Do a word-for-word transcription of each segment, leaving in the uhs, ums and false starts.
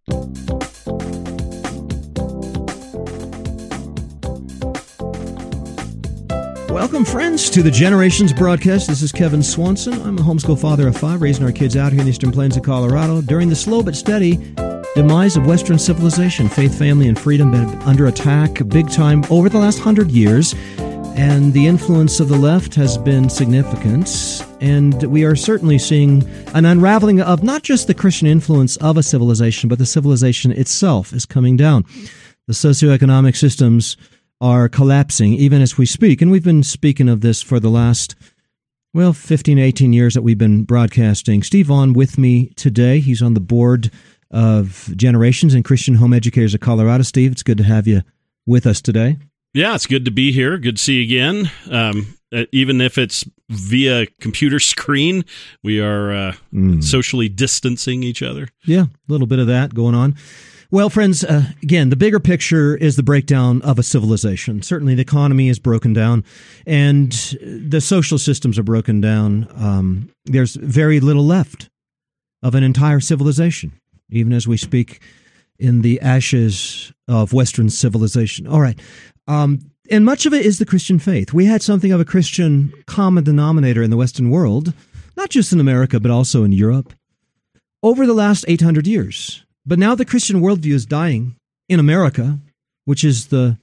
Welcome, friends, to the Generations broadcast. This is Kevin Swanson. I'm a homeschool father of five, raising our kids out here in the Eastern Plains of Colorado. During the slow but steady demise of Western civilization, faith, family, and freedom have been under attack big time over the last hundred years, and the influence of the left has been significant. And we are certainly seeing an unraveling of not just the Christian influence of a civilization, but the civilization itself is coming down. The socioeconomic systems are collapsing even as we speak. And we've been speaking of this for the last, well, fifteen, eighteen years that we've been broadcasting. Steve Vaughn with me today. He's on the board of Generations and Christian Home Educators of Colorado. Steve, it's good to have you with us today. Yeah, it's good to be here. Good to see you again. Um, uh, even if it's via computer screen, we are uh, mm. socially distancing each other. Yeah, a little bit of that going on. Well, friends, uh, again, the bigger picture is the breakdown of a civilization. Certainly the economy is broken down and the social systems are broken down. Um, there's very little left of an entire civilization, even as we speak in the ashes of Western civilization. All right. Um, and much of it is the Christian faith. We had something of a Christian common denominator in the Western world, not just in America, but also in Europe, over the last eight hundred years. But now the Christian worldview is dying in America, which is the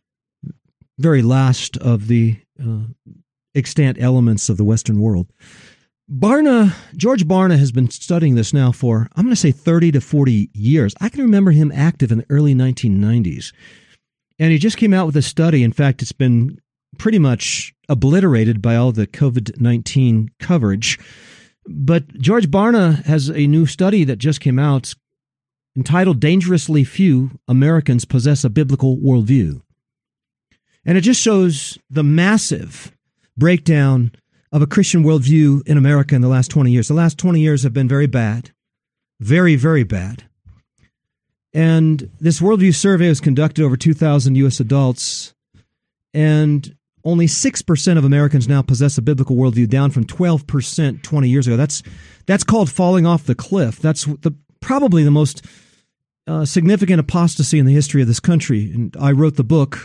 very last of the uh, extant elements of the Western world. Barna, George Barna has been studying this now for, I'm going to say thirty to forty years. I can remember him active in the early nineteen nineties. And he just came out with a study. In fact, it's been pretty much obliterated by all the COVID nineteen coverage. But George Barna has a new study that just came out entitled Dangerously Few Americans Possess a Biblical Worldview. And it just shows the massive breakdown of a Christian worldview in America in the last twenty years. The last twenty years have been very bad, very, very bad. And this worldview survey was conducted over two thousand U S adults, and only six percent of Americans now possess a biblical worldview, down from twelve percent twenty years ago. That's that's called falling off the cliff. That's the probably the most uh, significant apostasy in the history of this country. And I wrote the book,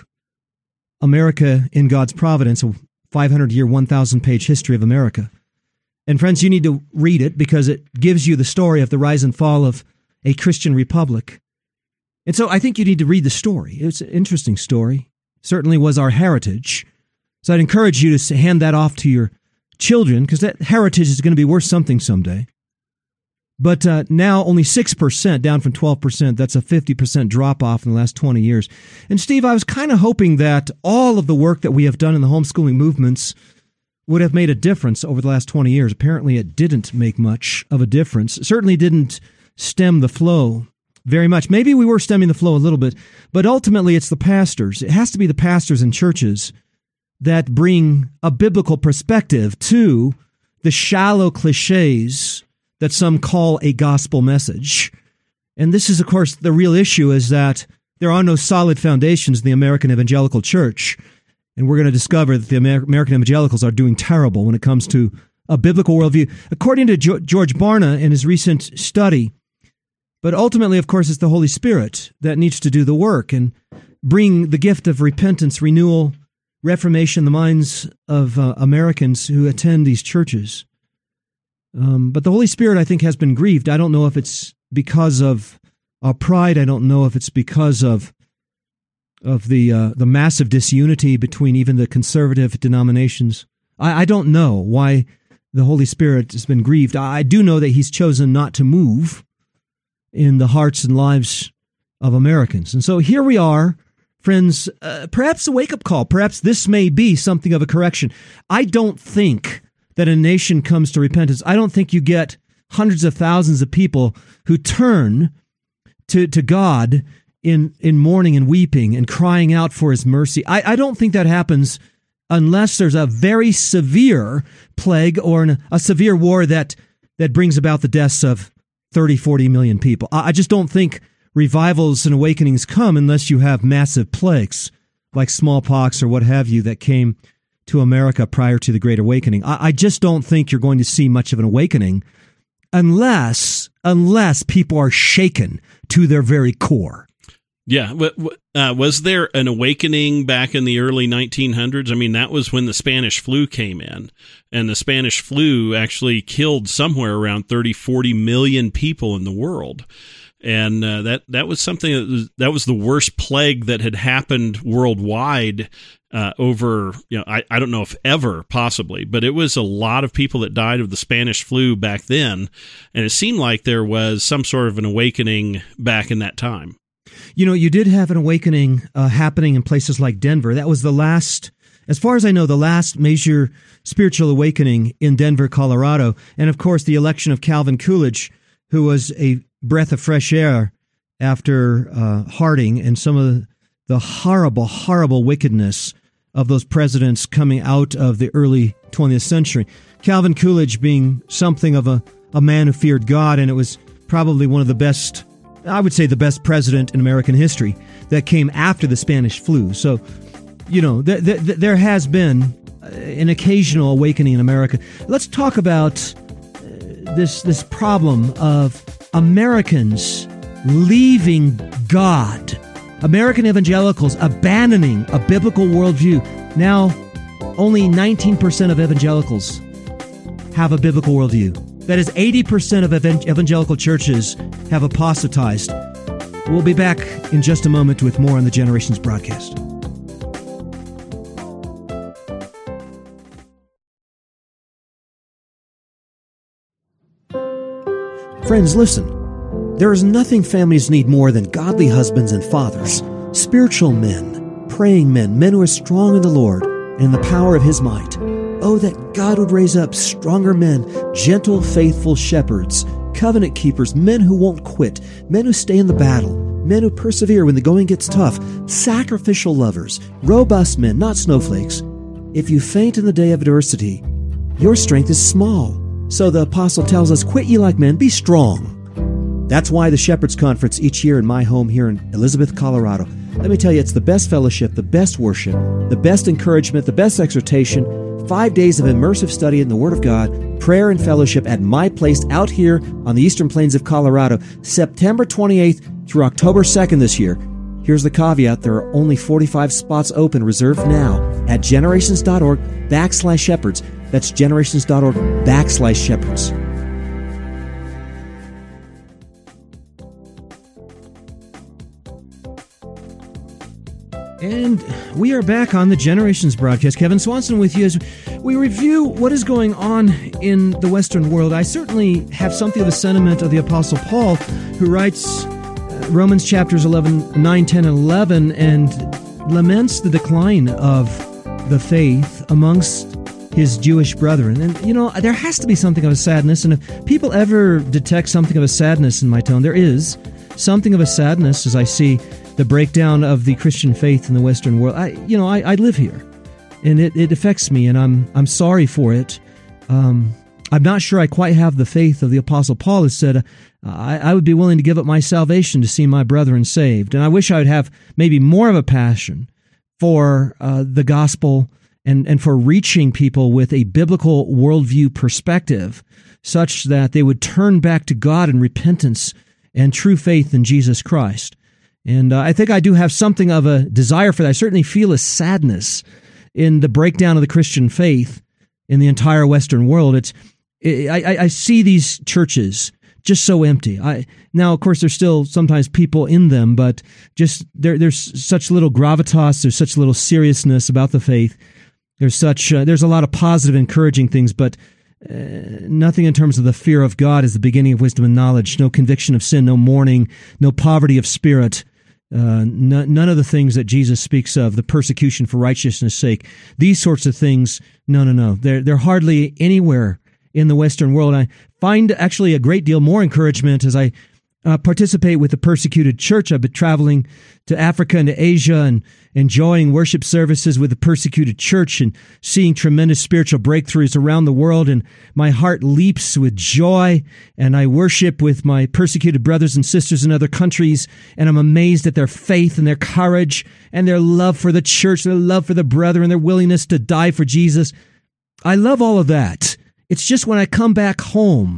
America in God's Providence, a five hundred year, one thousand page history of America. And friends, you need to read it because it gives you the story of the rise and fall of a Christian republic. And so I think you need to read the story. It's an interesting story. Certainly was our heritage. So I'd encourage you to hand that off to your children, because that heritage is going to be worth something someday. But uh, now only six percent, down from twelve percent. That's a fifty percent drop-off in the last twenty years. And Steve, I was kind of hoping that all of the work that we have done in the homeschooling movements would have made a difference over the last twenty years. Apparently it didn't make much of a difference. It certainly didn't stem the flow very much. Maybe we were stemming the flow a little bit, but ultimately it's the pastors. It has to be the pastors and churches that bring a biblical perspective to the shallow cliches that some call a gospel message. And this is, of course, the real issue, is that there are no solid foundations in the American evangelical church. And we're going to discover that the Amer- American evangelicals are doing terrible when it comes to a biblical worldview, according to jo- George Barna in his recent study. But ultimately, of course, it's the Holy Spirit that needs to do the work and bring the gift of repentance, renewal, reformation in the minds of uh, Americans who attend these churches. Um, but the Holy Spirit, I think, has been grieved. I don't know if it's because of our pride. I don't know if it's because of of the uh, the massive disunity between even the conservative denominations. I, I don't know why the Holy Spirit has been grieved. I, I do know that He's chosen not to move in the hearts and lives of Americans. And so here we are, friends, uh, perhaps a wake-up call. Perhaps this may be something of a correction. I don't think that a nation comes to repentance. I don't think you get hundreds of thousands of people who turn to, to God in, in mourning and weeping and crying out for His mercy. I, I don't think that happens unless there's a very severe plague or an, a severe war that, that brings about the deaths of thirty, forty million people. I just don't think revivals and awakenings come unless you have massive plagues like smallpox or what have you that came to America prior to the Great Awakening. I just don't think you're going to see much of an awakening unless unless people are shaken to their very core. Yeah. Uh, was there an awakening back in the early nineteen hundreds? I mean, that was when the Spanish flu came in, and the Spanish flu actually killed somewhere around thirty, forty million people in the world. And uh, that that was something that was, that was the worst plague that had happened worldwide uh, over, you know, I, I don't know if ever possibly, but it was a lot of people that died of the Spanish flu back then. And it seemed like there was some sort of an awakening back in that time. You know, you did have an awakening uh, happening in places like Denver. That was the last, as far as I know, the last major spiritual awakening in Denver, Colorado. And of course, the election of Calvin Coolidge, who was a breath of fresh air after uh, Harding and some of the horrible, horrible wickedness of those presidents coming out of the early twentieth century. Calvin Coolidge being something of a, a man who feared God, and it was probably one of the best, I would say the best president in American history that came after the Spanish flu. So, you know, th- th- th- there has been an occasional awakening in America. Let's talk about this this problem of Americans leaving God, American evangelicals abandoning a biblical worldview. Now, only nineteen percent of evangelicals have a biblical worldview. That is, eighty percent of evangelical churches have apostatized. We'll be back in just a moment with more on the Generations broadcast. Friends, listen. There is nothing families need more than godly husbands and fathers, spiritual men, praying men, men who are strong in the Lord and in the power of His might. Oh, that God would raise up stronger men, gentle, faithful shepherds, covenant keepers, men who won't quit, men who stay in the battle, men who persevere when the going gets tough, sacrificial lovers, robust men, not snowflakes. If you faint in the day of adversity, your strength is small. So the apostle tells us, quit ye like men, be strong. That's why the Shepherds Conference each year in my home here in Elizabeth, Colorado. Let me tell you, it's the best fellowship, the best worship, the best encouragement, the best exhortation, five days of immersive study in the Word of God, prayer and fellowship at my place out here on the Eastern Plains of Colorado, September twenty-eighth through October second this year. Here's the caveat, there are only forty-five spots open, reserved now at generations.org backslash shepherds. That's generations.org backslash shepherds. And we are back on the Generations broadcast. Kevin Swanson with you as we review what is going on in the Western world. I certainly have something of the sentiment of the Apostle Paul, who writes Romans chapters eleven, nine, ten, and eleven, and laments the decline of the faith amongst his Jewish brethren. And, you know, there has to be something of a sadness, and if people ever detect something of a sadness in my tone, there is something of a sadness as I see the breakdown of the Christian faith in the Western world. I, you know, I, I live here, and it, it affects me, and I'm I'm sorry for it. Um, I'm not sure I quite have the faith of the Apostle Paul, who said, uh, I, I would be willing to give up my salvation to see my brethren saved. And I wish I would have maybe more of a passion for uh, the gospel and, and for reaching people with a biblical worldview perspective, such that they would turn back to God in repentance and true faith in Jesus Christ. And uh, I think I do have something of a desire for that. I certainly feel a sadness in the breakdown of the Christian faith in the entire Western world. It's it, I, I see these churches just so empty. I now, of course, there's still sometimes people in them, but just there, there's such little gravitas. There's such little seriousness about the faith. There's such uh, there's a lot of positive, encouraging things, but uh, nothing in terms of the fear of God is the beginning of wisdom and knowledge. No conviction of sin, no mourning, no poverty of spirit. Uh, n- none of the things that Jesus speaks of, the persecution for righteousness' sake, these sorts of things, no, no, no. They're, they're hardly anywhere in the Western world. I find actually a great deal more encouragement as I uh, participate with the persecuted church. I've been traveling to Africa and to Asia and enjoying worship services with the persecuted church and seeing tremendous spiritual breakthroughs around the world. And my heart leaps with joy, and I worship with my persecuted brothers and sisters in other countries. And I'm amazed at their faith and their courage and their love for the church, their love for the brethren, their willingness to die for Jesus. I love all of that. It's just when I come back home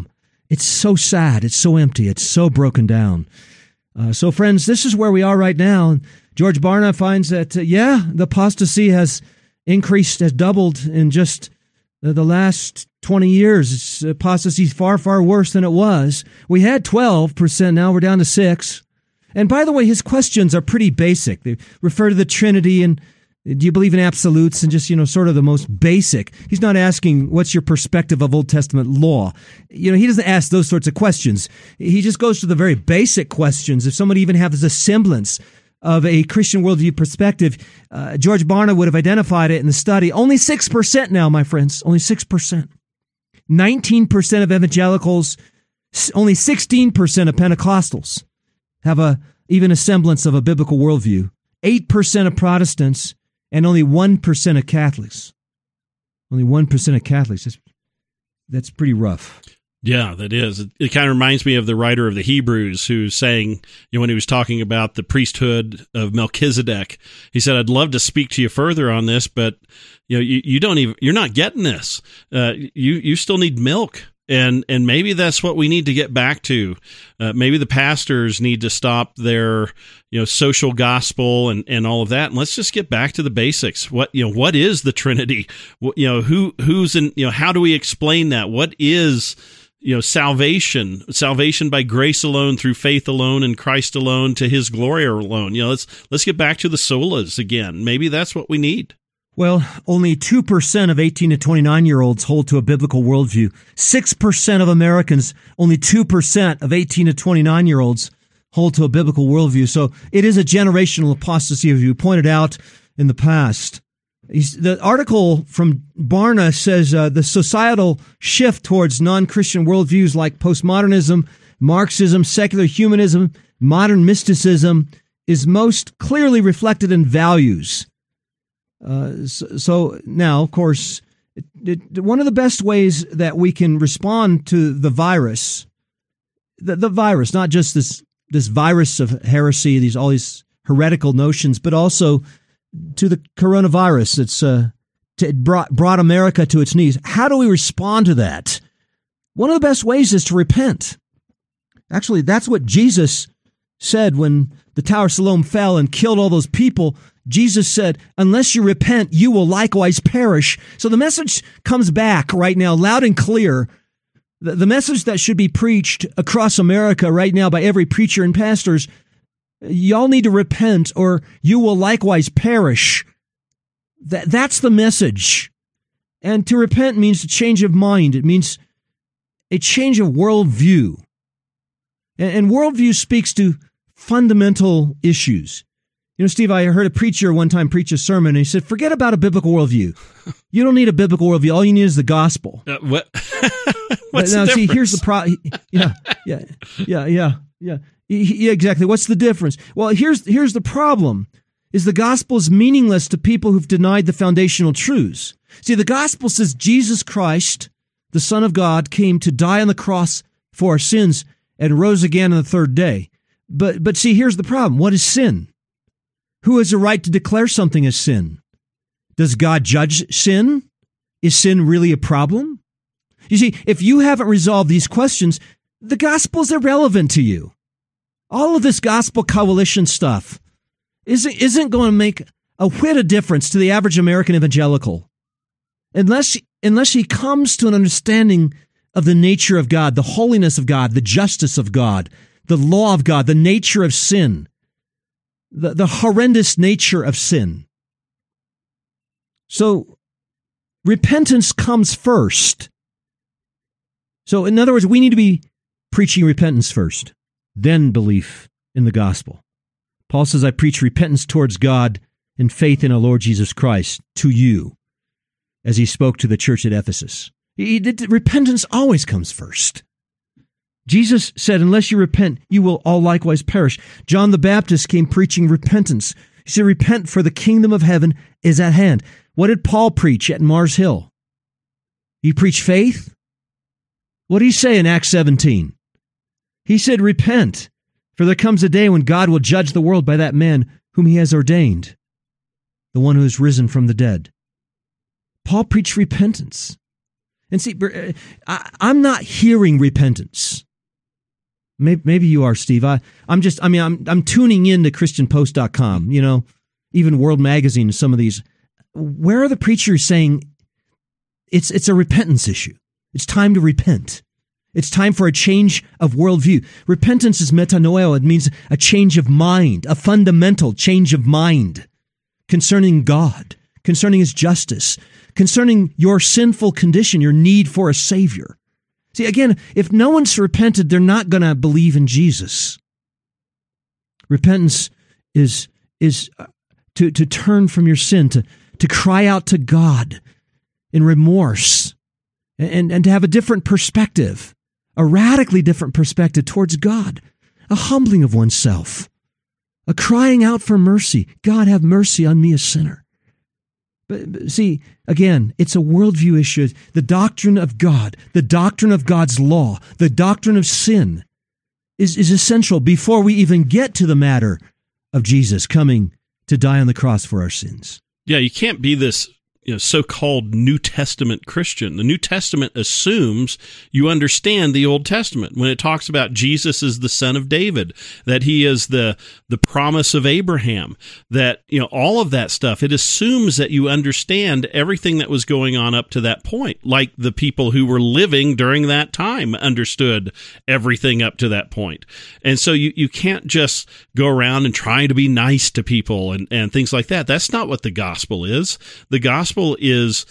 It's so sad. It's so empty. It's so broken down. Uh, so, friends, this is where we are right now. George Barna finds that, uh, yeah, the apostasy has increased, has doubled in just uh, the last twenty years. It's, apostasy is far, far worse than it was. We had twelve percent. Now we're down to six. And by the way, his questions are pretty basic. They refer to the Trinity and do you believe in absolutes and just, you know, sort of the most basic. He's not asking, what's your perspective of Old Testament law? You know, he doesn't ask those sorts of questions. He just goes to the very basic questions. If somebody even has a semblance of a Christian worldview perspective, uh, George Barna would have identified it in the study. Only six percent now, my friends, only six percent. nineteen percent of evangelicals, only sixteen percent of Pentecostals have a even a semblance of a biblical worldview. eight percent of Protestants and only one percent of Catholics. Only one percent of Catholics. That's, that's pretty rough. Yeah, that is. It, it kind of reminds me of the writer of the Hebrews who's saying, you know, when he was talking about the priesthood of Melchizedek, he said, I'd love to speak to you further on this, but, you know, you, you don't even, you're not getting this. Uh, you, you still need milk. And and maybe that's what we need to get back to. Uh, maybe the pastors need to stop their, you know, social gospel and, and all of that, and let's just get back to the basics. What you know, what is the Trinity? What, you know, who who's in? You know, how do we explain that? What is you know salvation? Salvation by grace alone, through faith alone, in Christ alone, to His glory alone. You know, let's let's get back to the solas again. Maybe that's what we need. Well, only two percent of eighteen to twenty-nine-year-olds hold to a biblical worldview. six percent of Americans, only two percent of eighteen to twenty-nine-year-olds hold to a biblical worldview. So it is a generational apostasy, as you pointed out in the past. The article from Barna says uh, the societal shift towards non-Christian worldviews like postmodernism, Marxism, secular humanism, modern mysticism is most clearly reflected in values. Uh, so, so now, of course, it, it, one of the best ways that we can respond to the virus, the, the virus, not just this this virus of heresy, these all these heretical notions, but also to the coronavirus that's uh, to, it brought brought America to its knees. How do we respond to that? One of the best ways is to repent. Actually, that's what Jesus said when the Tower of Siloam fell and killed all those people. Jesus said, unless you repent, you will likewise perish. So the message comes back right now, loud and clear. The, the message that should be preached across America right now by every preacher and pastors, y'all need to repent or you will likewise perish. That, that's the message. And to repent means a change of mind. It means a change of worldview. And, and worldview speaks to fundamental issues. You know, Steve, I heard a preacher one time preach a sermon, and he said, forget about a biblical worldview. You don't need a biblical worldview. All you need is the gospel. Uh, what? What's now, the see, difference? here's the problem. Yeah, yeah, yeah, yeah, yeah. Yeah, exactly. What's the difference? Well, here's here's the problem, is the gospel is meaningless to people who've denied the foundational truths. See, the gospel says Jesus Christ, the Son of God, came to die on the cross for our sins and rose again on the third day. But but see, here's the problem. What is sin? Who has a right to declare something as sin? Does God judge sin? Is sin really a problem? You see, if you haven't resolved these questions, the gospel is irrelevant to you. All of this gospel coalition stuff isn't, isn't going to make a whit of difference to the average American evangelical unless, unless he comes to an understanding of the nature of God, the holiness of God, the justice of God, the law of God, the nature of sin. The, the horrendous nature of sin. So, repentance comes first. So, in other words, we need to be preaching repentance first, then belief in the gospel. Paul says, I preach repentance towards God and faith in our Lord Jesus Christ to you, as he spoke to the church at Ephesus. He did, repentance always comes first. Jesus said, unless you repent, you will all likewise perish. John the Baptist came preaching repentance. He said, repent, for the kingdom of heaven is at hand. What did Paul preach at Mars Hill? He preached faith? What did he say in Acts seventeen? He said, repent, for there comes a day when God will judge the world by that man whom he has ordained, the one who has risen from the dead. Paul preached repentance. And see, I, I'm not hearing repentance. Maybe, maybe you are, Steve. I, I'm just, I mean, I'm, I'm tuning in to Christian Post dot com, you know, even World Magazine, some of these. Where are the preachers saying it's, it's a repentance issue? It's time to repent. It's time for a change of worldview. Repentance is metanoia. It means a change of mind, a fundamental change of mind concerning God, concerning his justice, concerning your sinful condition, your need for a Savior. See, again, if no one's repented, they're not going to believe in Jesus. Repentance is, is to, to turn from your sin, to, to cry out to God in remorse, and, and to have a different perspective, a radically different perspective towards God, a humbling of oneself, a crying out for mercy. God, have mercy on me, a sinner. But, but see, again, it's a worldview issue. The doctrine of God, the doctrine of God's law, the doctrine of sin is, is essential before we even get to the matter of Jesus coming to die on the cross for our sins. Yeah, you can't be this you know, so-called New Testament Christian. The New Testament assumes you understand the Old Testament. When it talks about Jesus as the son of David, that he is the the promise of Abraham, that you know all of that stuff, it assumes that you understand everything that was going on up to that point, like the people who were living during that time understood everything up to that point. And so you, you can't just go around and trying to be nice to people and, and things like that. That's not what the gospel is. The gospel is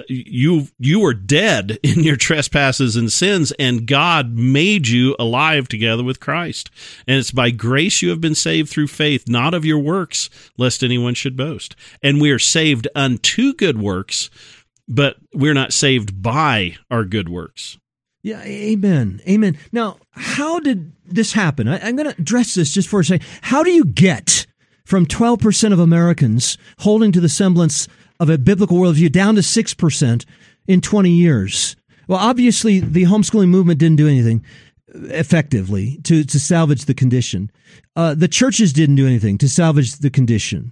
you you were dead in your trespasses and sins, and God made you alive together with Christ. And it's by grace you have been saved through faith, not of your works, lest anyone should boast. And we are saved unto good works, but we're not saved by our good works. Yeah, amen, amen. Now, how did this happen? I, I'm going to address this just for a second. How do you get from twelve percent of Americans holding to the semblance of a biblical worldview down to six percent in twenty years? Well, obviously, the homeschooling movement didn't do anything effectively to, to salvage the condition. Uh, the churches didn't do anything to salvage the condition.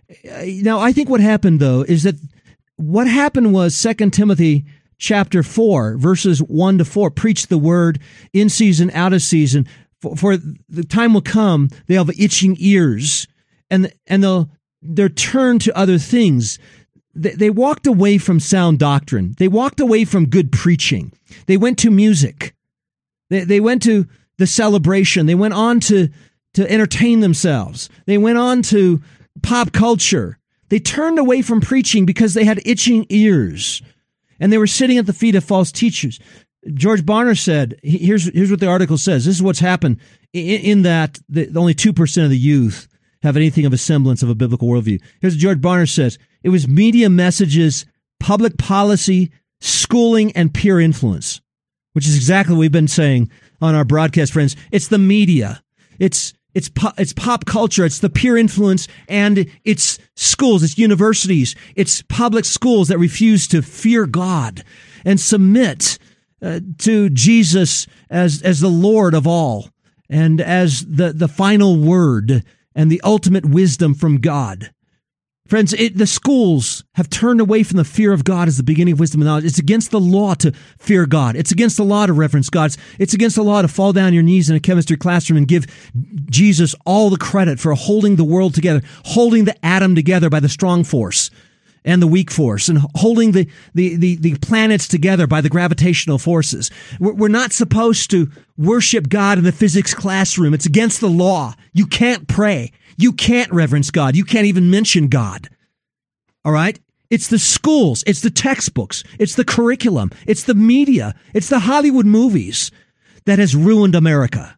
Now, I think what happened, though, is that what happened was Second Timothy chapter four, verses one to four, preach the word in season, out of season. For, for the time will come, they'll have itching ears, and, and they'll they're turned to other things. They walked away from sound doctrine. They walked away from good preaching. They went to music. They, they went to the celebration. They went on to, to entertain themselves. They went on to pop culture. They turned away from preaching because they had itching ears, and they were sitting at the feet of false teachers. George Barna said, here's, here's what the article says. This is what's happened in, in that the, only two percent of the youth have anything of a semblance of a biblical worldview. Here's what George Barna says. It was media messages, public policy, schooling, and peer influence, which is exactly what we've been saying on our broadcast, friends. It's the media. It's it's po- it's pop culture. It's the peer influence, and it's schools. It's universities. It's public schools that refuse to fear God and submit uh, to Jesus as as the Lord of all and as the, the final word and the ultimate wisdom from God. Friends, it, the schools have turned away from the fear of God as the beginning of wisdom and knowledge. It's against the law to fear God. It's against the law to reverence God. It's against the law to fall down on your knees in a chemistry classroom and give Jesus all the credit for holding the world together, holding the atom together by the strong force and the weak force, and holding the, the, the, the planets together by the gravitational forces. We're, we're not supposed to worship God in the physics classroom. It's against the law. You can't pray. You can't reverence God. You can't even mention God. All right? It's the schools. It's the textbooks. It's the curriculum. It's the media. It's the Hollywood movies that has ruined America.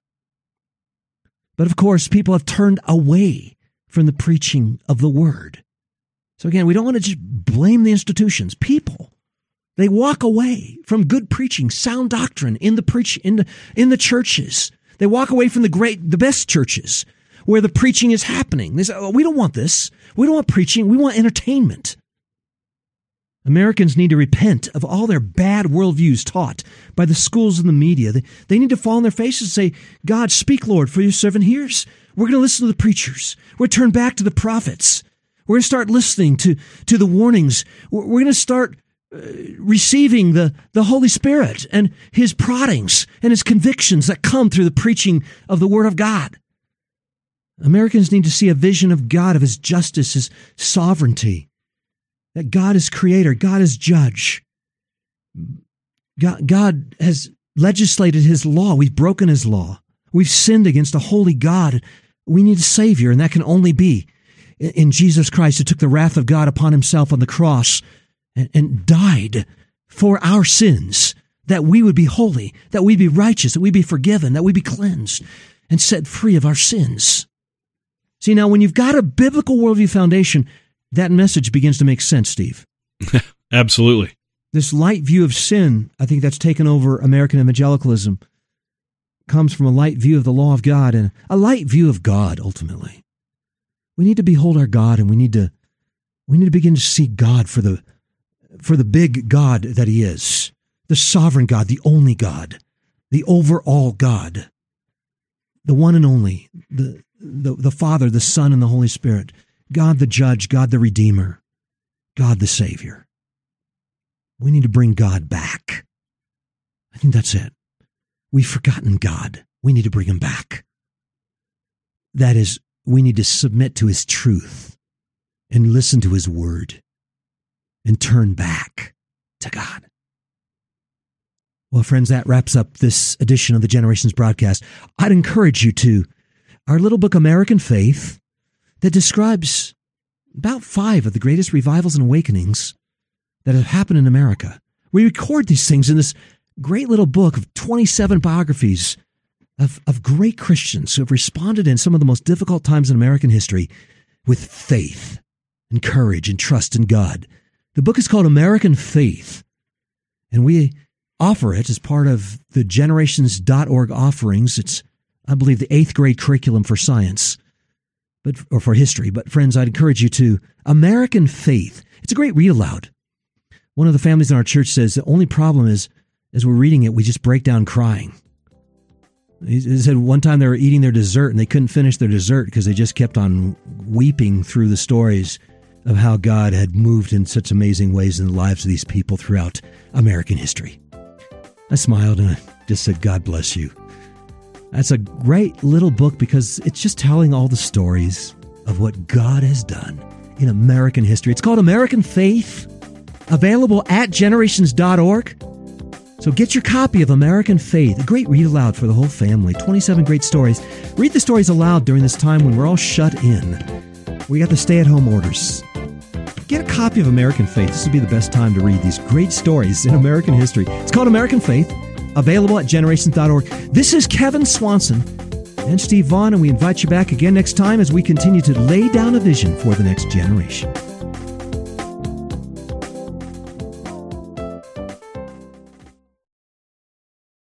But of course, people have turned away from the preaching of the word. So again, we don't want to just blame the institutions. People, they walk away from good preaching, sound doctrine in the preach in the in the churches. They walk away from the great, the best churches where the preaching is happening. They say, oh, we don't want this. We don't want preaching. We want entertainment. Americans need to repent of all their bad worldviews taught by the schools and the media. They, they need to fall on their faces and say, God, speak, Lord, for your servant hears. We're going to listen to the preachers. We're going to turn back to the prophets. We're going to start listening to, to the warnings. We're, we're going to start uh, receiving the, the Holy Spirit and His proddings and His convictions that come through the preaching of the Word of God. Americans need to see a vision of God, of His justice, His sovereignty, that God is creator, God is judge. God, God has legislated His law. We've broken His law. We've sinned against a holy God. We need a Savior, and that can only be in Jesus Christ, who took the wrath of God upon Himself on the cross and, and died for our sins, that we would be holy, that we'd be righteous, that we'd be forgiven, that we'd be cleansed and set free of our sins. See, now, when you've got a biblical worldview foundation, that message begins to make sense, Steve. Absolutely. This light view of sin, I think that's taken over American evangelicalism, comes from a light view of the law of God and a light view of God, ultimately. We need to behold our God, and we need to we need to begin to see God for the for the big God that He is, the sovereign God, the only God, the overall God, the one and only, the the, the Father, the Son, and the Holy Spirit, God the Judge, God the Redeemer, God the Savior. We need to bring God back. I think that's it. We've forgotten God. We need to bring Him back. That is, we need to submit to His truth and listen to His word and turn back to God. Well, friends, that wraps up this edition of the Generations broadcast. I'd encourage you to our little book, American Faith, that describes about five of the greatest revivals and awakenings that have happened in America. We record these things in this great little book of twenty-seven biographies of, of great Christians who have responded in some of the most difficult times in American history with faith and courage and trust in God. The book is called American Faith, and we offer it as part of the generations dot org offerings. It's, I believe, the eighth grade curriculum for science, but or for history. But friends, I'd encourage you to American Faith. It's a great read aloud. One of the families in our church says the only problem is, as we're reading it, we just break down crying. He said one time they were eating their dessert and they couldn't finish their dessert because they just kept on weeping through the stories of how God had moved in such amazing ways in the lives of these people throughout American history. I smiled and I just said, God bless you. That's a great little book because it's just telling all the stories of what God has done in American history. It's called American Faith, available at generations dot org. So get your copy of American Faith, a great read aloud for the whole family. twenty-seven great stories. Read the stories aloud during this time when we're all shut in. We got the stay-at-home orders. Get a copy of American Faith. This would be the best time to read these great stories in American history. It's called American Faith, available at generations dot org. This is Kevin Swanson and Steve Vaughn, and we invite you back again next time as we continue to lay down a vision for the next generation.